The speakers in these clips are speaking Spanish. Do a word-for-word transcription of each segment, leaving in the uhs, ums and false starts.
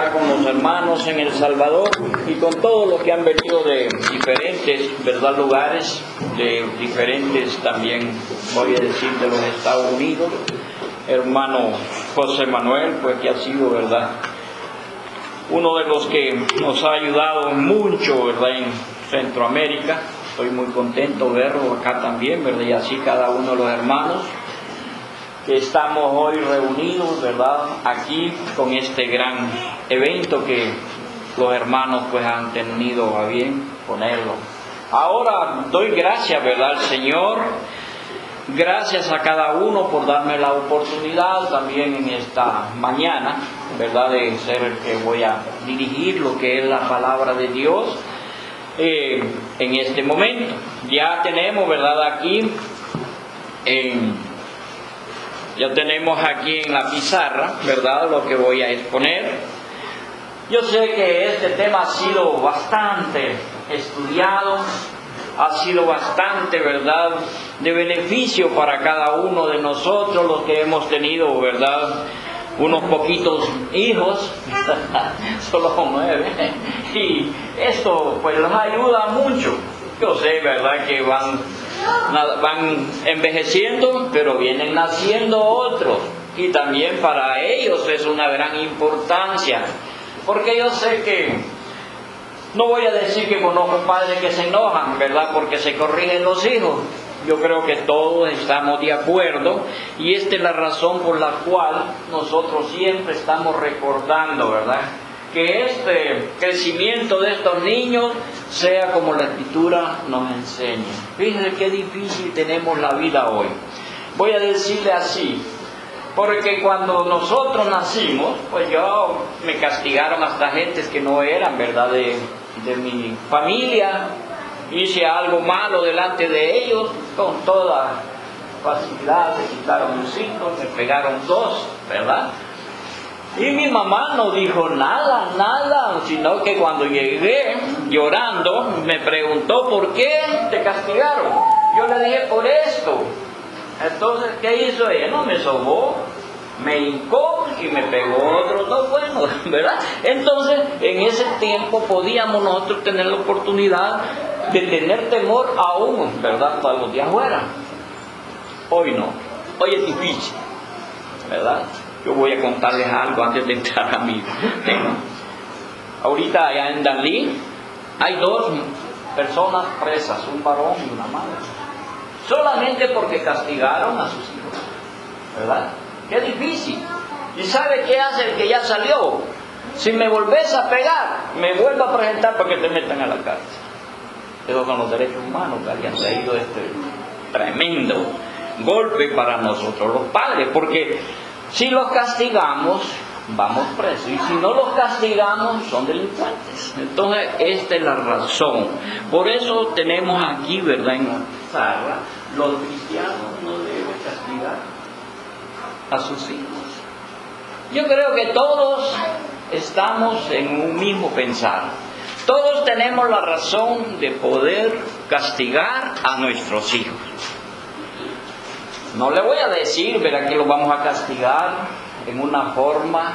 ¿verdad?, con los hermanos en El Salvador y con todos los que han venido de diferentes, ¿verdad?, lugares, de diferentes también, voy a decir, de los Estados Unidos. Hermano José Manuel, pues que ha sido, ¿verdad?, uno de los que nos ha ayudado mucho, ¿verdad?, en Centroamérica. Estoy muy contento de verlo acá también, ¿verdad?, y así cada uno de los hermanos que estamos hoy reunidos, ¿verdad?, aquí con este gran evento que los hermanos pues han tenido a bien ponerlo. Ahora doy gracias, ¿verdad?, al Señor. Gracias a cada uno por darme la oportunidad también en esta mañana, ¿verdad?, de ser el que voy a dirigir lo que es la palabra de Dios eh, en este momento. Ya tenemos, ¿verdad?, aquí en... Ya tenemos aquí en la pizarra, ¿verdad?, lo que voy a exponer. Yo sé que este tema ha sido bastante estudiado, ha sido bastante, ¿verdad?, de beneficio para cada uno de nosotros, los que hemos tenido, ¿verdad?, unos poquitos hijos, solo nueve, y esto pues los ayuda mucho. Yo sé, ¿verdad?, que van... van envejeciendo, pero vienen naciendo otros, y también para ellos es una gran importancia, porque yo sé que, no voy a decir que conozco padres que se enojan, ¿verdad?, porque se corrigen los hijos. Yo creo que todos estamos de acuerdo, y esta es la razón por la cual nosotros siempre estamos recordando, ¿verdad?, que este crecimiento de estos niños sea como la Escritura nos enseña. Fíjense qué difícil tenemos la vida hoy. Voy a decirle así, porque cuando nosotros nacimos, pues yo me castigaron hasta gentes que no eran, ¿verdad?, de, de mi familia. Hice algo malo delante de ellos, con toda facilidad me quitaron un cinco, me pegaron dos, ¿verdad? Y mi mamá no dijo nada, nada, sino que cuando llegué llorando, me preguntó ¿por qué te castigaron? Yo le dije por esto. Entonces, ¿qué hizo ella? No, me sobó, me hincó y me pegó otros dos buenos, ¿verdad? Entonces, en ese tiempo podíamos nosotros tener la oportunidad de tener temor aún, ¿verdad?, para los de afuera. Hoy no, hoy es difícil, ¿verdad? Yo voy a contarles algo antes de entrar a mi tema. Ahorita allá en Dalí hay dos personas presas, un varón y una madre, solamente porque castigaron a sus hijos, ¿verdad? Qué difícil. ¿Y sabe qué hace el que ya salió? Si me volvés a pegar, me vuelvo a presentar para que te metan a la cárcel. Eso son los derechos humanos que habían traído este tremendo golpe para nosotros los padres, porque si los castigamos, vamos presos. Y si no los castigamos, son delincuentes. Entonces, esta es la razón. Por eso tenemos aquí, ¿verdad?, en la pizarra, los cristianos no deben castigar a sus hijos. Yo creo que todos estamos en un mismo pensar. Todos tenemos la razón de poder castigar a nuestros hijos. No le voy a decir, verá, que los vamos a castigar en una forma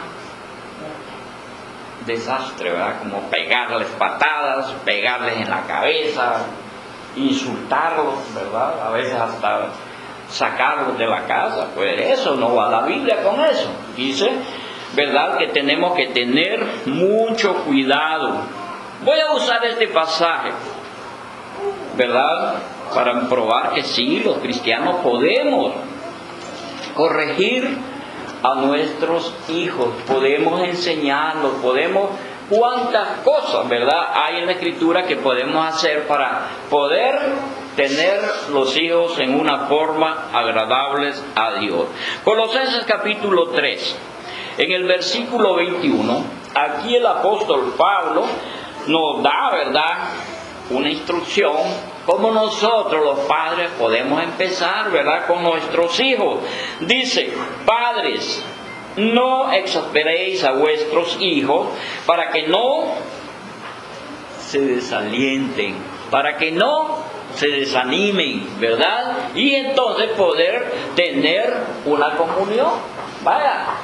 desastre, ¿verdad?, como pegarles patadas, pegarles en la cabeza, insultarlos, ¿verdad?, a veces hasta sacarlos de la casa. Pues eso no va la Biblia con eso. Dice, ¿verdad?, que tenemos que tener mucho cuidado. Voy a usar este pasaje, ¿verdad?, para probar que sí, los cristianos podemos corregir a nuestros hijos, podemos enseñarlos, podemos, cuántas cosas, ¿verdad?, hay en la Escritura que podemos hacer para poder tener los hijos en una forma agradable a Dios. Colosenses capítulo tres, en el versículo veintiuno, aquí el apóstol Pablo nos da, ¿verdad?, una instrucción, cómo nosotros los padres podemos empezar, ¿verdad?, con nuestros hijos. Dice, padres, no exasperéis a vuestros hijos para que no se desalienten, para que no se desanimen, ¿verdad? Y entonces poder tener una comunión. Vaya,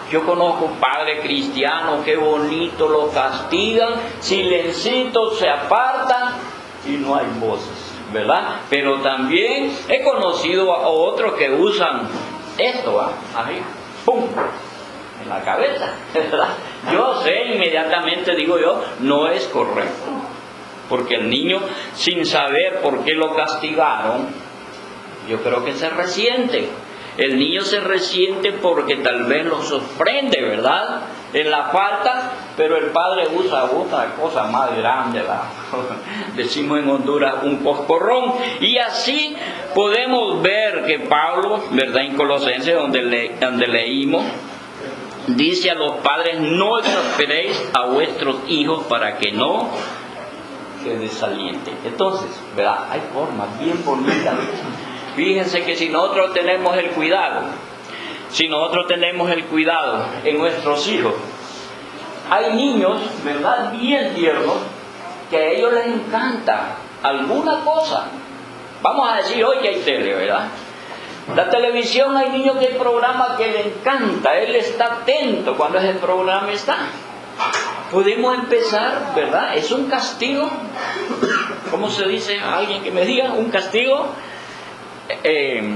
Yo conozco padres cristianos, qué bonito lo castigan, silencitos se apartan y no hay voces, ¿verdad? Pero también he conocido a otros que usan esto, ¿va? Ahí, ¡pum!, en la cabeza, ¿verdad? Yo sé, inmediatamente digo yo, no es correcto, porque el niño, sin saber por qué lo castigaron, yo creo que se resiente. El niño se resiente porque tal vez lo sorprende, ¿verdad?, en la falta, pero el padre usa otra cosa más grande, la, decimos en Honduras, un coscorrón. Y así podemos ver que Pablo, ¿verdad?, en Colosenses, donde, le, donde leímos, dice a los padres: no exasperéis a vuestros hijos para que no se desalienten. Entonces, ¿verdad?, hay formas bien bonitas. Fíjense que si nosotros tenemos el cuidado, si nosotros tenemos el cuidado en nuestros hijos, hay niños, ¿verdad?, bien tiernos, que a ellos les encanta alguna cosa. Vamos a decir, hoy que hay tele, ¿verdad? La televisión, hay niños que hay programas que le encanta, él está atento cuando ese programa está. Podemos empezar, ¿verdad? Es un castigo. ¿Cómo se dice? Alguien que me diga, un castigo. Eh,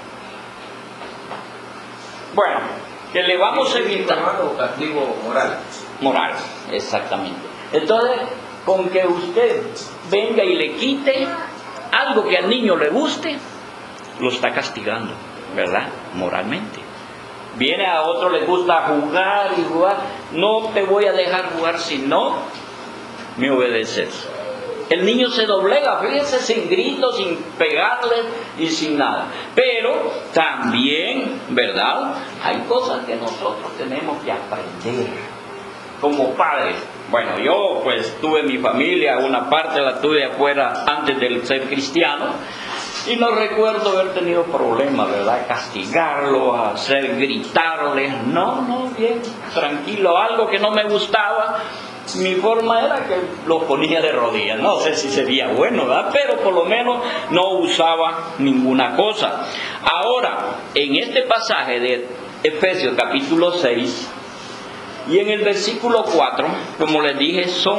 bueno, que le vamos a evitar. Castigo moral. Moral, exactamente. Entonces, con que usted venga y le quite algo que al niño le guste, lo está castigando, ¿verdad?, moralmente. Viene a otro, le gusta jugar y jugar, no te voy a dejar jugar si no me obedeces. El niño se doblega, fíjense, sin gritos, sin pegarle y sin nada. Pero también, ¿verdad?, hay cosas que nosotros tenemos que aprender como padres. Bueno, yo pues tuve mi familia, una parte la tuve afuera antes de ser cristiano, y no recuerdo haber tenido problemas, ¿verdad?, castigarlo, hacer gritarles. No, no, bien, tranquilo. Algo que no me gustaba, mi forma era que lo ponía de rodillas. No sé si sería bueno, ¿verdad?, pero por lo menos no usaba ninguna cosa. Ahora, en este pasaje de Efesios capítulo seis y en el versículo cuatro, como les dije, son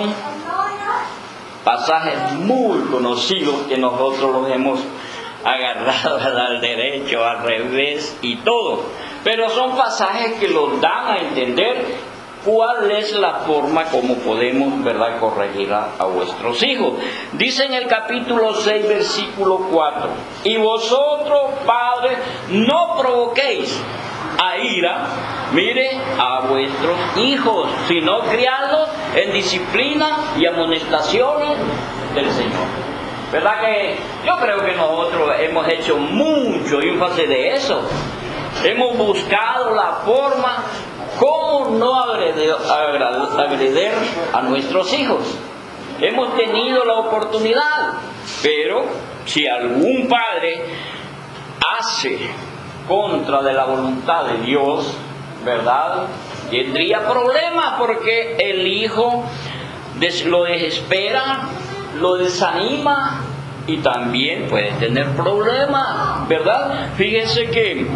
pasajes muy conocidos que nosotros los hemos agarrado al derecho, al revés y todo. Pero son pasajes que los dan a entender cuál es la forma como podemos, ¿verdad?, corregir a, a vuestros hijos. Dice en el capítulo seis, versículo cuatro: y vosotros, padres, no provoquéis a ira, mire, a vuestros hijos, sino criadlos en disciplina y amonestaciones del Señor. ¿Verdad que yo creo que nosotros hemos hecho mucho énfasis de eso? Hemos buscado la forma cómo no agreder, agreder a nuestros hijos. Hemos tenido la oportunidad, pero si algún padre hace contra de la voluntad de Dios, ¿verdad?, tendría problemas, porque el hijo lo desespera, lo desanima y también puede tener problemas, ¿verdad? Fíjense que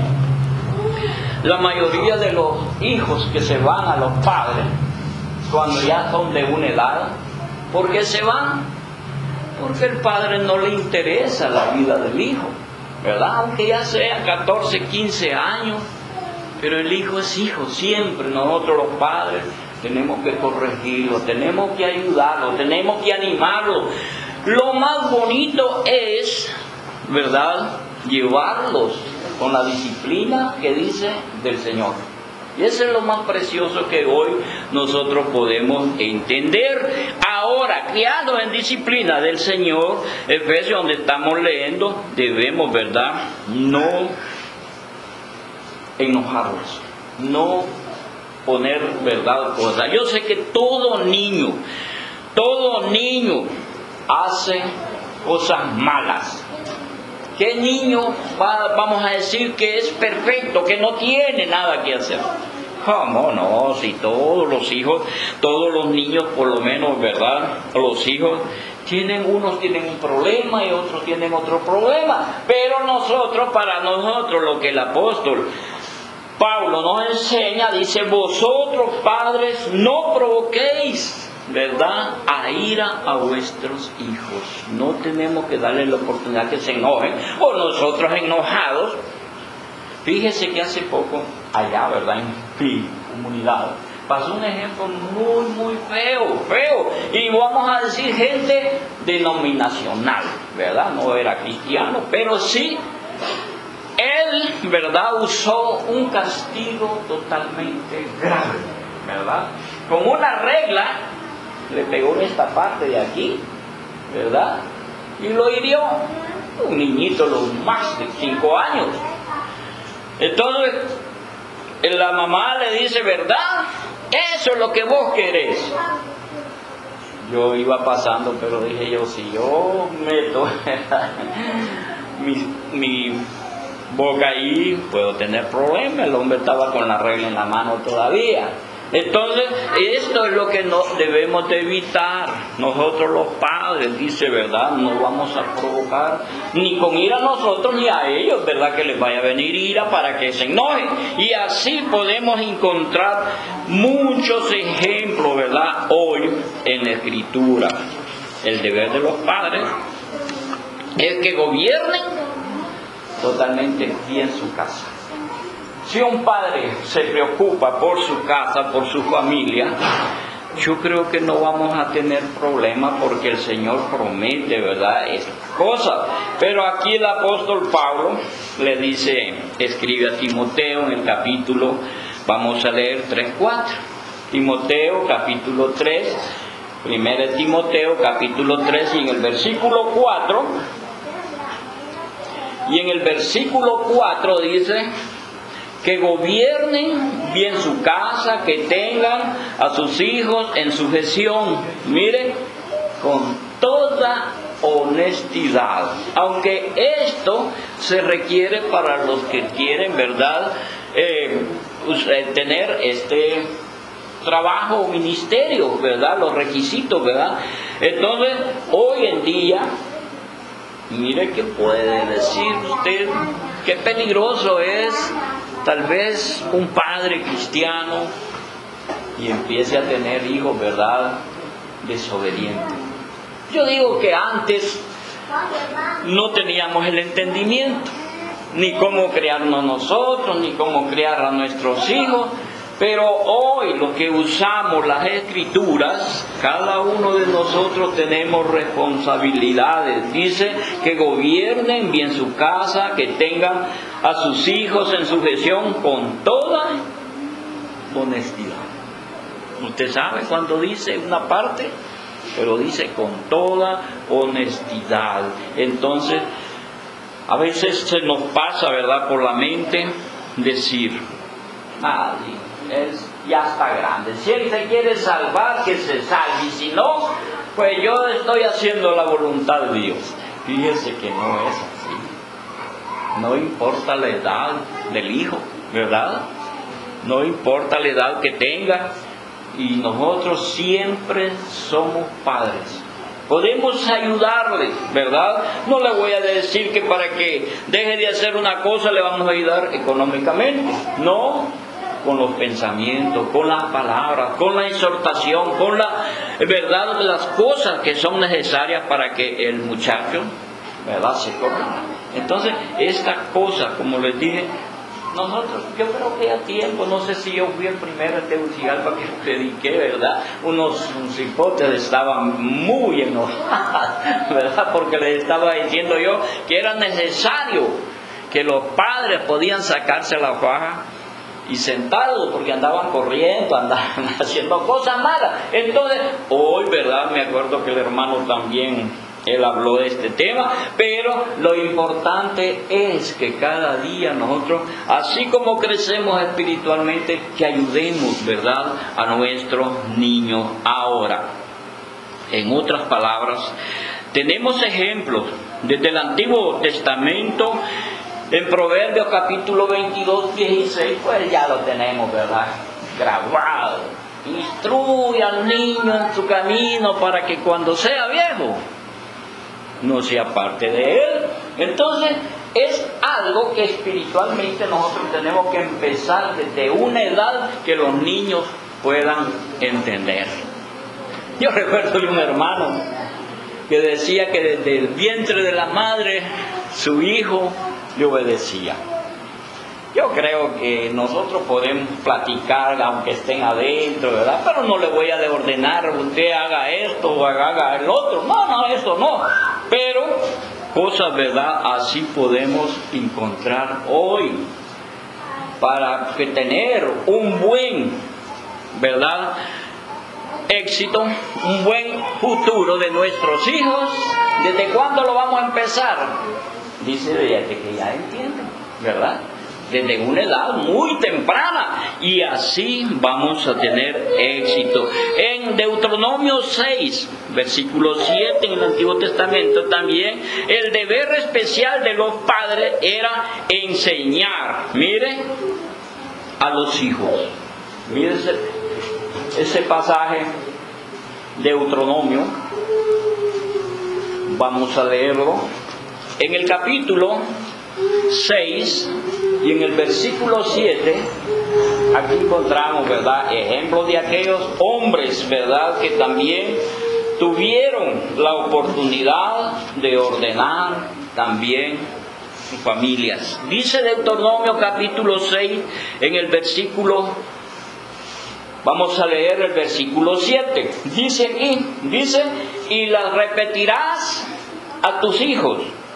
la mayoría de los hijos que se van a los padres cuando ya son de una edad, ¿por qué se van? Porque el padre no le interesa la vida del hijo, ¿verdad? Aunque ya sea catorce, quince años, pero el hijo es hijo siempre. Nosotros los padres tenemos que corregirlo, tenemos que ayudarlo, tenemos que animarlo. Lo más bonito es, ¿verdad?, llevarlos con la disciplina que dice del Señor. Y eso es lo más precioso que hoy nosotros podemos entender. Ahora, criados en disciplina del Señor, Efesios, donde estamos leyendo, debemos, ¿verdad?, no enojarlos, no poner, ¿verdad?, cosas. Yo sé que todo niño, todo niño hace cosas malas. ¿Qué niño va, vamos a decir que es perfecto, que no tiene nada que hacer? ¿Cómo no? Si todos los hijos, todos los niños, por lo menos, ¿verdad?, los hijos tienen, unos tienen un problema y otros tienen otro problema. Pero nosotros, para nosotros, lo que el apóstol Pablo nos enseña, dice, vosotros padres no provoquéis, ¿verdad?, a ira a vuestros hijos. No tenemos que darle la oportunidad que se enojen, o nosotros enojados. Fíjese que hace poco, allá, ¿verdad?, en mi comunidad, pasó un ejemplo muy, muy feo, feo. Y vamos a decir gente denominacional, ¿verdad? No era cristiano, pero sí, él, ¿verdad?, usó un castigo totalmente grave, ¿verdad? Con una regla, le pegó en esta parte de aquí, ¿verdad? Y lo hirió. Un niñito, lo más de cinco años. Entonces, la mamá le dice, ¿verdad? Eso es lo que vos querés. Yo iba pasando, pero dije yo, si yo meto mi, mi boca ahí, puedo tener problemas. El hombre estaba con la regla en la mano todavía. Entonces, esto es lo que no debemos de evitar. Nosotros los padres, dice, ¿verdad?, no vamos a provocar ni con ira a nosotros ni a ellos, ¿verdad?, que les vaya a venir ira para que se enojen. Y así podemos encontrar muchos ejemplos, ¿verdad?, hoy en la Escritura. El deber de los padres es que gobiernen totalmente bien su casa. Si un padre se preocupa por su casa, por su familia, yo creo que no vamos a tener problemas porque el Señor promete, ¿verdad?, estas cosas. Pero aquí el apóstol Pablo le dice, escribe a Timoteo en el capítulo, vamos a leer tres, cuatro. Timoteo capítulo tres, primera de Timoteo capítulo tres, y en el versículo cuatro, y en el versículo cuatro dice, que gobiernen bien su casa, que tengan a sus hijos en sujeción, miren, con toda honestidad. Aunque esto se requiere para los que quieren, ¿verdad?, eh, tener este trabajo o ministerio, ¿verdad?, los requisitos, ¿verdad? Entonces, hoy en día, mire que puede decir usted, qué peligroso es tal vez un padre cristiano y empiece a tener hijos, ¿verdad?, desobedientes. Yo digo que antes no teníamos el entendimiento, ni cómo criarnos nosotros, ni cómo criar a nuestros hijos, pero hoy lo que usamos las Escrituras, cada uno de nosotros tenemos responsabilidades. Dice que gobiernen bien su casa, que tengan a sus hijos en sujeción con toda honestidad. Usted sabe cuando dice una parte, pero dice con toda honestidad. Entonces, a veces se nos pasa, ¿verdad?, por la mente decir, ah, él ya está grande, si él se quiere salvar, que se salve, y si no, pues yo estoy haciendo la voluntad de Dios. Fíjese que no es así. No importa la edad del hijo, ¿verdad? No importa la edad que tenga, y nosotros siempre somos padres. Podemos ayudarle, ¿verdad? No le voy a decir que para que deje de hacer una cosa le vamos a ayudar económicamente. No, con los pensamientos, con las palabras, con la exhortación, con la verdad de las cosas que son necesarias para que el muchacho, ¿verdad?, se corrija. Entonces, esta cosa, como les dije, nosotros, yo creo que a tiempo, no sé si yo fui el primero en Tegucigalpa que prediqué, ¿verdad? Unos cipotes estaban muy enojados, ¿verdad? Porque les estaba diciendo yo que era necesario que los padres podían sacarse la faja y sentados, porque andaban corriendo, andaban haciendo cosas malas. Entonces, hoy, ¿verdad?, me acuerdo que el hermano también, él habló de este tema, pero lo importante es que cada día nosotros, así como crecemos espiritualmente, que ayudemos, ¿verdad?, a nuestros niños. Ahora, en otras palabras, tenemos ejemplos desde el Antiguo Testamento. En Proverbios capítulo veintidós, dieciséis, pues ya lo tenemos, ¿verdad?, grabado. Instruye al niño en su camino para que cuando sea viejo no se aparte de él. Entonces, es algo que espiritualmente nosotros tenemos que empezar desde una edad que los niños puedan entender. Yo recuerdo de un hermano que decía que desde el vientre de la madre su hijo le obedecía. Yo creo que nosotros podemos platicar aunque estén adentro, ¿verdad? Pero no le voy a ordenar, usted haga esto o haga el otro. No, no, eso no. Pero cosas, ¿verdad? Así podemos encontrar hoy para que tener un buen, ¿verdad? éxito, un buen futuro de nuestros hijos. ¿Desde cuándo lo vamos a empezar? Dice desde que ya entienden, ¿verdad? Desde una edad muy temprana, y así vamos a tener éxito. En Deuteronomio seis, versículo siete, en el Antiguo Testamento también, el deber especial de los padres era enseñar, mire, a los hijos. Mire ese, ese pasaje, Deuteronomio, vamos a leerlo, en el capítulo seis y en el versículo siete. Aquí encontramos, ¿verdad?, ejemplos de aquellos hombres, ¿verdad?, que también tuvieron la oportunidad de ordenar también sus familias. Dice Deuteronomio capítulo seis en el versículo, vamos a leer el versículo siete. Dice aquí, dice, y las repetirás a tus hijos,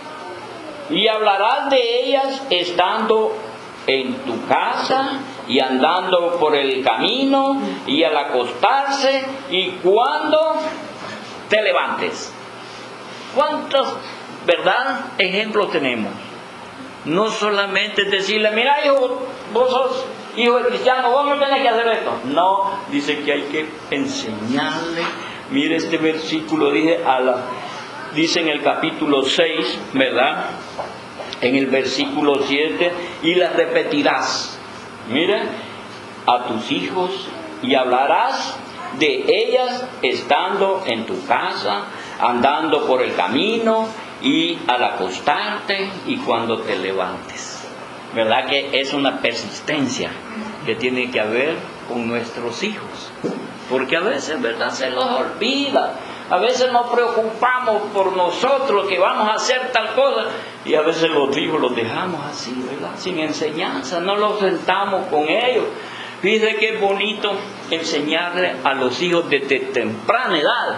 y hablarás de ellas estando en tu casa y andando por el camino y al acostarse y cuando te levantes. ¿Cuántos, verdad, ejemplos tenemos? No solamente decirle, mira hijo, vos sos hijo de cristiano, vos no tenés que hacer esto. No, dice que hay que enseñarle. Mire este versículo, dice a la... Dice en el capítulo seis, ¿verdad?, en el versículo siete, y las repetirás, mira, a tus hijos, y hablarás de ellas estando en tu casa, andando por el camino, y al acostarte, y cuando te levantes. ¿Verdad que es una persistencia que tiene que haber con nuestros hijos? Porque a veces, ¿verdad?, se los olvida. A veces nos preocupamos por nosotros que vamos a hacer tal cosa, y a veces los hijos los dejamos así, ¿verdad?, sin enseñanza, no los sentamos con ellos. Fíjate qué bonito enseñarle a los hijos desde temprana edad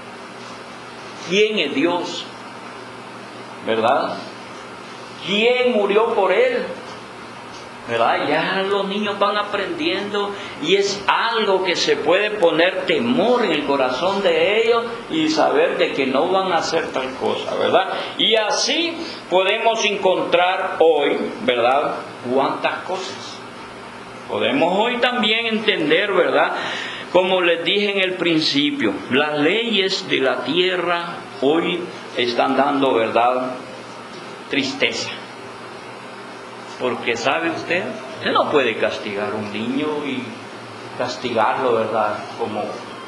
quién es Dios, ¿verdad? ¿Quién murió por él? ¿Verdad? Ya los niños van aprendiendo, y es algo que se puede poner temor en el corazón de ellos y saber de que no van a hacer tal cosa, ¿verdad? Y así podemos encontrar hoy, ¿verdad?, cuántas cosas. Podemos hoy también entender, ¿verdad?, como les dije en el principio, las leyes de la tierra hoy están dando, ¿verdad?, tristeza. Porque sabe usted, usted no puede castigar a un niño y castigarlo, ¿verdad?, como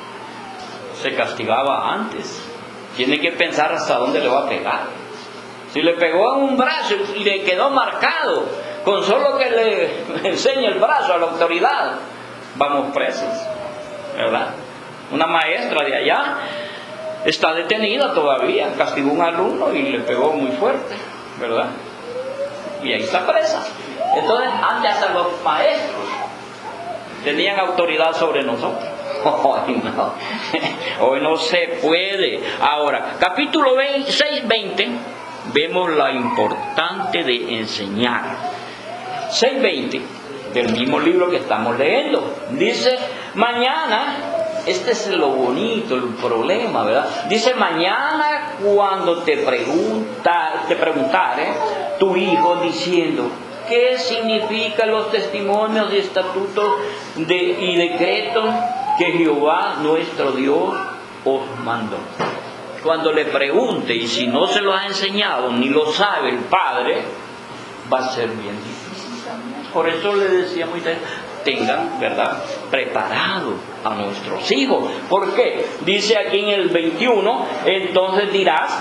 se castigaba antes. Tiene que pensar hasta dónde le va a pegar. Si le pegó en un brazo y le quedó marcado, con solo que le enseñe el brazo a la autoridad, vamos presos, ¿verdad? Una maestra de allá está detenida todavía, castigó a un alumno y le pegó muy fuerte, ¿verdad? Y ahí está presa. Entonces, antes hasta los maestros tenían autoridad sobre nosotros. Hoy no, hoy no se puede. Ahora, capítulo seis, veinte, vemos la importante de enseñar. seis veinte, del mismo libro que estamos leyendo. Dice, mañana, este es lo bonito, el problema, ¿verdad? Dice, mañana cuando te pregunta, te preguntare tu hijo diciendo, ¿qué significan los testimonios y estatutos de, y decretos que Jehová nuestro Dios os mandó? Cuando le pregunte, y si no se lo ha enseñado, ni lo sabe el padre, va a ser bien difícil también. Por eso le decía muy bien, tengan, ¿verdad?, preparado a nuestros hijos. ¿Por qué? Dice aquí en el veintiuno, entonces dirás,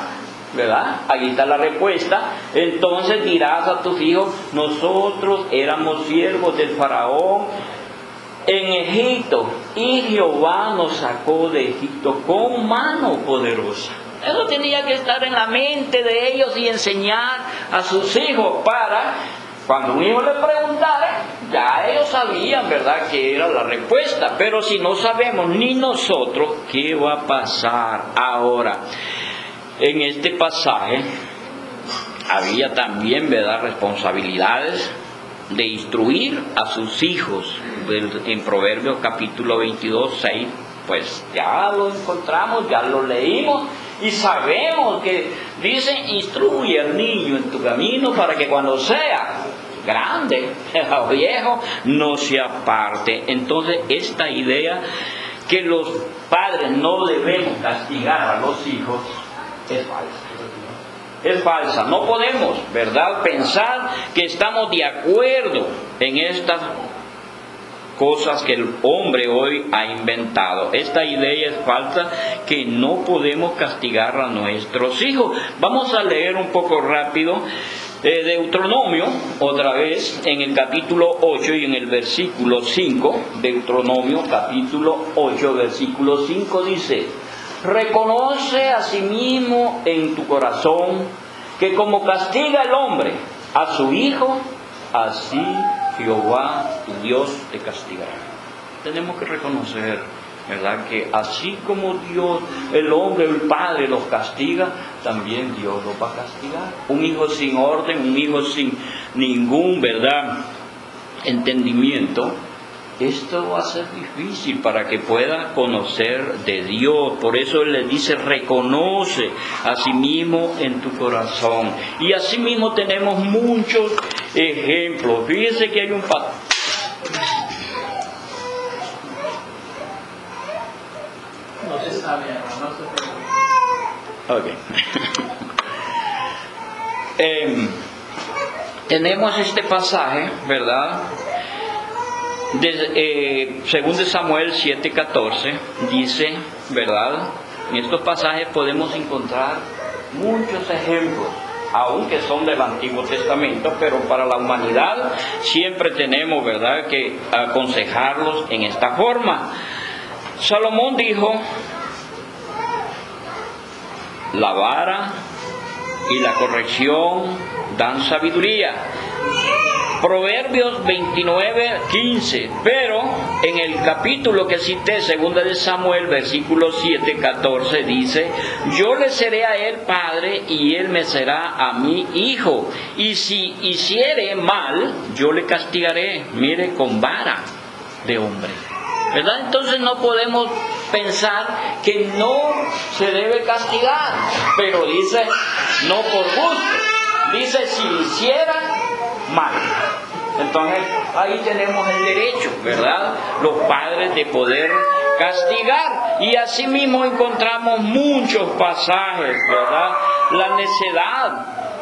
¿verdad? Ahí está la respuesta. Entonces dirás a tus hijos, nosotros éramos siervos del faraón en Egipto, y Jehová nos sacó de Egipto con mano poderosa. Eso tenía que estar en la mente de ellos y enseñar a sus hijos para, cuando un hijo le preguntara, ya ellos sabían, ¿verdad?, que era la respuesta. Pero si no sabemos ni nosotros, ¿qué va a pasar ahora? En este pasaje había también, ¿verdad?, responsabilidades de instruir a sus hijos. En Proverbios capítulo veintidós, seis, pues ya lo encontramos, ya lo leímos y sabemos que dice, instruye al niño en tu camino para que cuando sea grande o viejo no se aparte. Entonces esta idea que los padres no debemos castigar a los hijos es falsa. Es falsa. No podemos, ¿verdad?, pensar que estamos de acuerdo en estas cosas que el hombre hoy ha inventado. Esta idea es falsa, que no podemos castigar a nuestros hijos. Vamos a leer un poco rápido eh, Deuteronomio, otra vez, en el capítulo ocho y en el versículo cinco. Deuteronomio capítulo ocho, versículo cinco dice: reconoce a sí mismo en tu corazón que como castiga el hombre a su hijo, así Jehová tu Dios te castigará. Tenemos que reconocer, ¿verdad?, que así como Dios, el hombre, el padre los castiga, también Dios los va a castigar. Un hijo sin orden, un hijo sin ningún, ¿verdad?, entendimiento, esto va a ser difícil para que pueda conocer de Dios. Por eso Él le dice, reconoce a sí mismo en tu corazón. Y así mismo tenemos muchos ejemplos. Fíjense que hay un patrón. No se sabe, no se sabe. Ok. eh, tenemos este pasaje, ¿verdad?, De, eh, según de Samuel siete catorce, dice, ¿verdad?, en estos pasajes podemos encontrar muchos ejemplos, aunque son del Antiguo Testamento, pero para la humanidad siempre tenemos, ¿verdad?, que aconsejarlos en esta forma. Salomón dijo, la vara y la corrección dan sabiduría. Proverbios veintinueve quince, pero en el capítulo que cité, segunda de Samuel, versículo siete catorce, dice, yo le seré a él padre y él me será a mí hijo, y si hiciere mal, yo le castigaré, mire, con vara de hombre. ¿Verdad? Entonces no podemos pensar que no se debe castigar, pero dice, no por gusto, dice si hiciera mal. Entonces ahí tenemos el derecho, ¿verdad?, los padres, de poder castigar. Y así mismo encontramos muchos pasajes, ¿verdad? La necedad,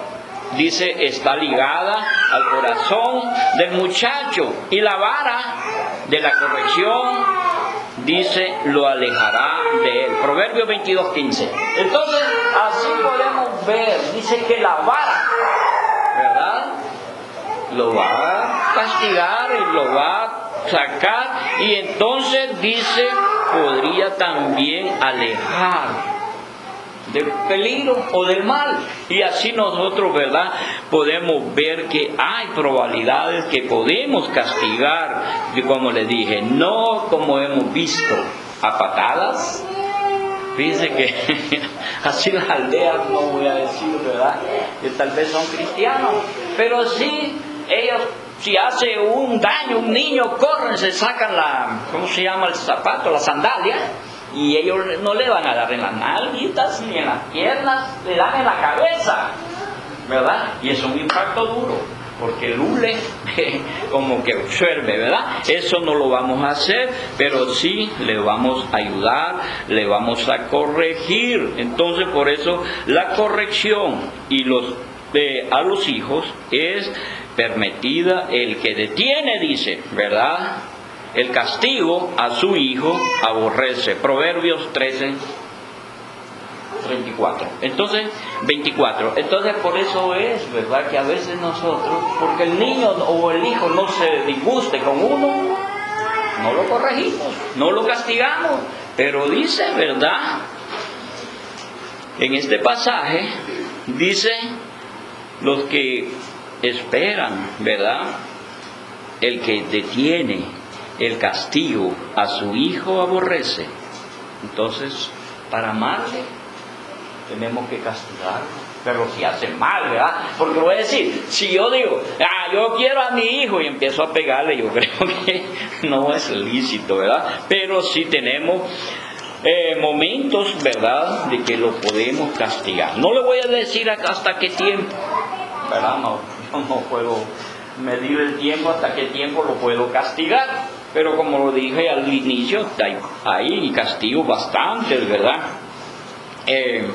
dice, está ligada al corazón del muchacho, y la vara de la corrección, dice, lo alejará de él. Proverbios veintidós quince. Entonces así podemos ver, dice que la vara, ¿verdad?, lo va a castigar y lo va a sacar, y entonces dice, podría también alejar del peligro o del mal. Y así nosotros, ¿verdad?, podemos ver que hay probabilidades que podemos castigar, y como les dije, no como hemos visto, a patadas. Fíjense que así las aldeas, no voy a decir, ¿verdad?, que tal vez son cristianos, pero sí, ellos, si hace un daño un niño, corren, se sacan la, ¿cómo se llama?, el zapato, la sandalia, y ellos no le van a dar en las nalguitas ni en las piernas, le dan en la cabeza, ¿verdad? Y es un impacto duro, porque el hule como que absorbe, ¿verdad? Eso no lo vamos a hacer, pero sí le vamos a ayudar, le vamos a corregir. Entonces, por eso la corrección y los eh, a los hijos es permitida. El que detiene, dice, ¿verdad?, el castigo a su hijo aborrece. Proverbios trece treinta y cuatro. Entonces, veinticuatro. Entonces, por eso es, ¿verdad? Que a veces nosotros, porque el niño o el hijo no se disguste con uno, no lo corregimos, no lo castigamos. Pero dice, ¿verdad? En este pasaje, dice, los que esperan, ¿verdad? El que detiene el castigo a su hijo aborrece. Entonces, para amarle, tenemos que castigarlo. Pero si hace mal, ¿verdad? Porque voy a decir, si yo digo, ah, yo quiero a mi hijo y empiezo a pegarle, yo creo que no es lícito, ¿verdad? Pero sí tenemos eh, momentos, ¿verdad?, de que lo podemos castigar. No le voy a decir hasta qué tiempo, ¿verdad? No, yo no puedo medir el tiempo hasta qué tiempo lo puedo castigar. Pero como lo dije al inicio, hay, hay castigos bastantes, ¿verdad? Eh,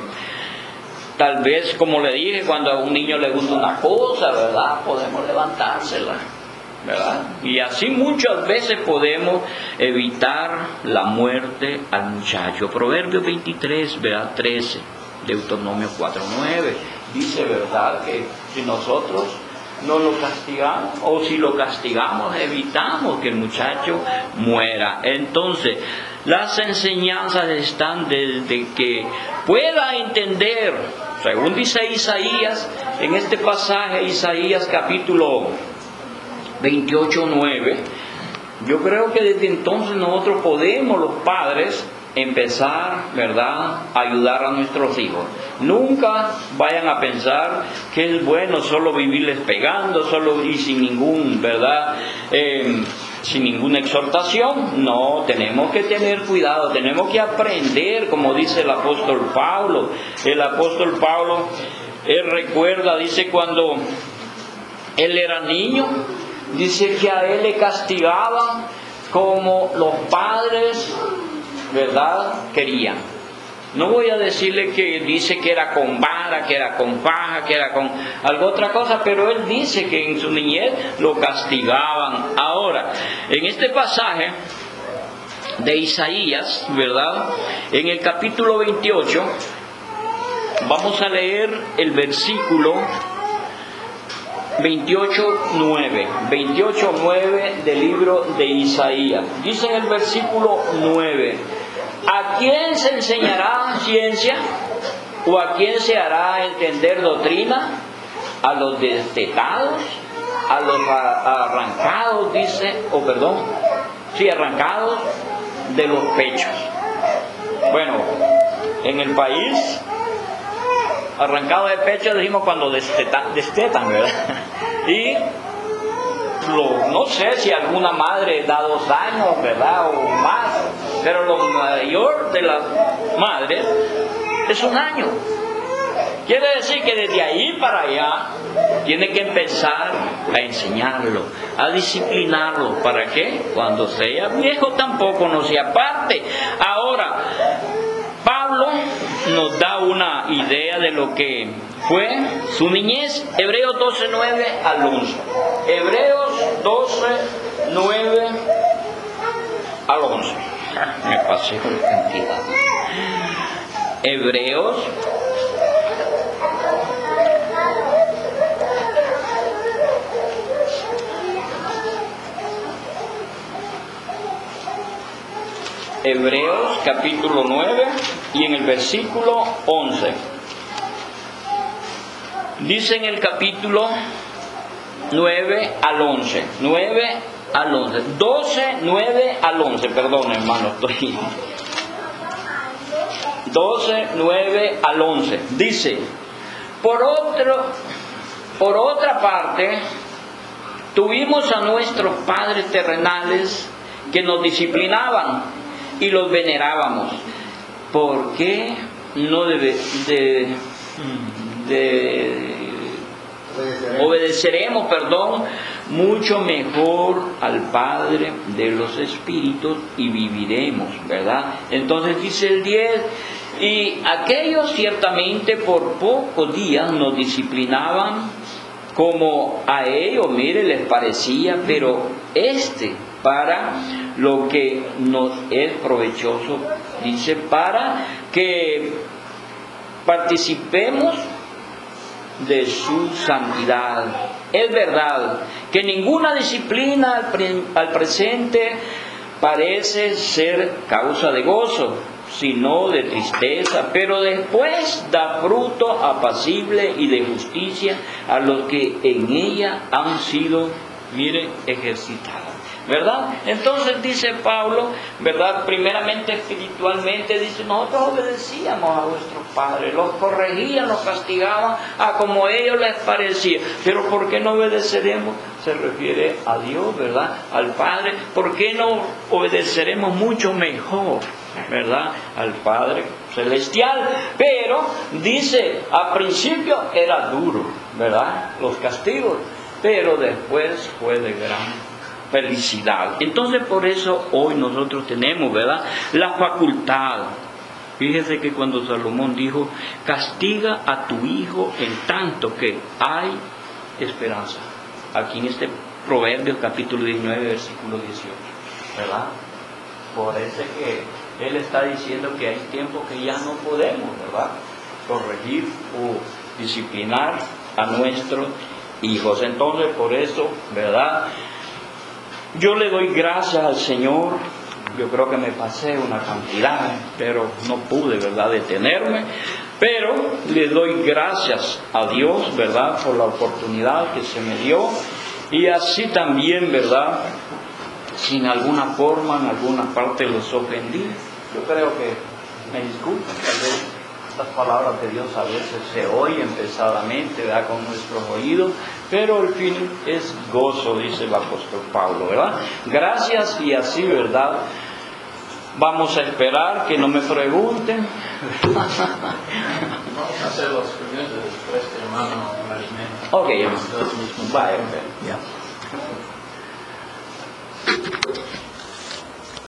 tal vez, como le dije, cuando a un niño le gusta una cosa, ¿verdad? Podemos levantársela, ¿verdad? Y así muchas veces podemos evitar la muerte al muchacho. Proverbios veintitrés, ¿verdad? trece, Deuteronomio cuatro nueve, dice, ¿verdad?, que si nosotros no lo castigamos, o si lo castigamos, evitamos que el muchacho muera. Entonces, las enseñanzas están desde que pueda entender, según dice Isaías, en este pasaje, Isaías capítulo veintiocho nueve, yo creo que desde entonces nosotros podemos, los padres, empezar, ¿verdad?, a ayudar a nuestros hijos. Nunca vayan a pensar que es bueno solo vivirles pegando, solo y sin ningún, ¿verdad?, eh, sin ninguna exhortación. No, tenemos que tener cuidado, tenemos que aprender, como dice el apóstol Pablo. El apóstol Pablo, él recuerda, dice, cuando él era niño, dice que a él le castigaban como los padres, ¿verdad?, querían. No voy a decirle que dice que era con vara, que era con paja, que era con algo otra cosa, pero él dice que en su niñez lo castigaban. Ahora, en este pasaje de Isaías, ¿verdad?, en el capítulo veintiocho, vamos a leer el versículo veintiocho nueve, veintiocho nueve del libro de Isaías. Dice en el versículo nueve: ¿a quién se enseñará ciencia? ¿O a quién se hará entender doctrina? ¿A los destetados? ¿A los arrancados, dice, o perdón, sí, arrancados de los pechos? Bueno, en el país, arrancado de pecho decimos cuando destetan, destetan, ¿verdad? Y lo, no sé si alguna madre da dos años, ¿verdad?, o más, pero lo mayor de las madres es un año. Quiere decir que desde ahí para allá tiene que empezar a enseñarlo, a disciplinarlo. ¿Para qué? Cuando sea viejo tampoco no se aparte. Ahora, Pablo nos da una idea de lo que fue su niñez. Hebreos doce nueve al once. Hebreos doce nueve al once. Me pasé con cantidad. Hebreos Hebreos capítulo nueve y en el versículo once. Dice en el capítulo nueve al once. nueve al once. doce, nueve al once. Perdón, hermano, estoy. doce, nueve al once. Dice: por otro, por otra parte, tuvimos a nuestros padres terrenales que nos disciplinaban y los venerábamos. ¿Por qué no debe, de, de, obedeceremos, perdón, mucho mejor al Padre de los Espíritus y viviremos, ¿verdad? Entonces dice el diez: y aquellos ciertamente por pocos días nos disciplinaban como a ellos, mire, les parecía, pero este para lo que nos es provechoso, dice, para que participemos de su santidad. Es verdad que ninguna disciplina al, pre- al presente parece ser causa de gozo, sino de tristeza, pero después da fruto apacible y de justicia a los que en ella han sido, mire, ejercitados. ¿Verdad? Entonces dice Pablo, ¿verdad? Primeramente espiritualmente dice, nosotros obedecíamos a vuestros padres, los corregían, los castigaban a como a ellos les parecía. Pero ¿por qué no obedeceremos? Se refiere a Dios, ¿verdad? Al Padre. ¿Por qué no obedeceremos mucho mejor, ¿verdad? Al Padre Celestial. Pero dice, al principio era duro, ¿verdad? Los castigos, pero después fue de gran felicidad. Entonces por eso hoy nosotros tenemos, ¿verdad?, la facultad. Fíjese que cuando Salomón dijo, castiga a tu hijo en tanto que hay esperanza. Aquí en este Proverbios capítulo diecinueve, versículo dieciocho, ¿verdad? Por eso que él está diciendo que hay tiempo que ya no podemos, ¿verdad?, corregir o disciplinar a nuestros hijos. Entonces por eso, ¿verdad?, yo le doy gracias al Señor. Yo creo que me pasé una cantidad, pero no pude, ¿verdad?, detenerme. Pero le doy gracias a Dios, ¿verdad?, por la oportunidad que se me dio. Y así también, ¿verdad?, si en alguna forma, en alguna parte los ofendí, yo creo que me disculpan. Tal vez estas palabras de Dios a veces se oyen pesadamente, ¿verdad?, con nuestros oídos, pero el fin es gozo, dice el apóstol Pablo, ¿verdad? Gracias, y así, ¿verdad?, vamos a esperar que no me pregunten. Vamos a hacer los preguntas después de hermano Marimeno. Ok, vaya, ok, ya.